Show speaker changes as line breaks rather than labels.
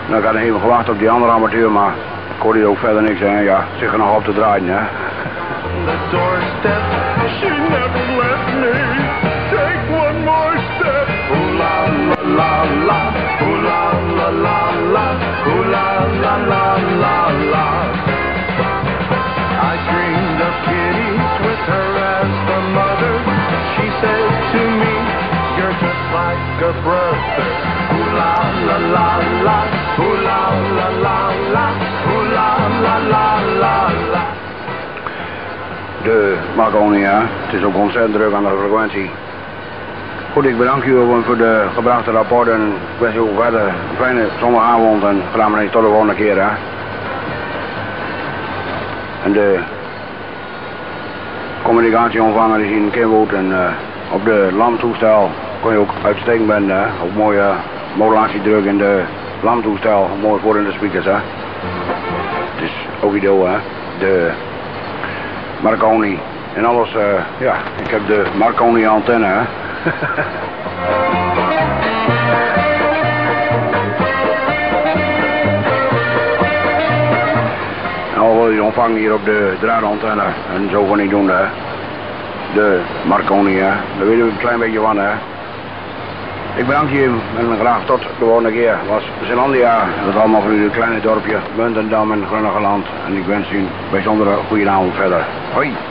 Nou, ik had even gewacht op die andere amateur, maar ik hoorde ook verder niks en ja, zich er nog op te draaien, hè.
The doorstep, she never left me. Take one more step. Ooh la la la la, ooh la la la la, ooh la la la la la. I dreamed of kitties with her as the mother. She said to me, you're just like a brother. Ooh la la la la, ooh la la la la, ooh la la la la la.
De Marconi, het is ook ontzettend druk aan de frequentie. Goed, ik bedank u voor de gebrachte rapporten en ik wens u ook verder een fijne zondagavond en graag maar eens tot de volgende keer, hè. En de communicatieontvanger is in Kenwood en op de LAM-toestel kon je ook uitstekend bent, hè. Ook mooie modulatiedruk in de LAM-toestel, mooi voor in de speakers, hè. Het is ook idee, hè. De Marconi en alles, ja, ik heb de Marconi antenne, hè. Nou wil je ontvangen hier op de draadantenne en zo van niet doen, hè. De Marconi, hè. Daar weten we een klein beetje van, hè. Ik bedank je en graag tot de volgende keer. Was Zeelandia, dat is allemaal voor u een kleine dorpje, Muntendam en Grunnegeland. En ik wens u een bijzondere goede avond verder. Hoi!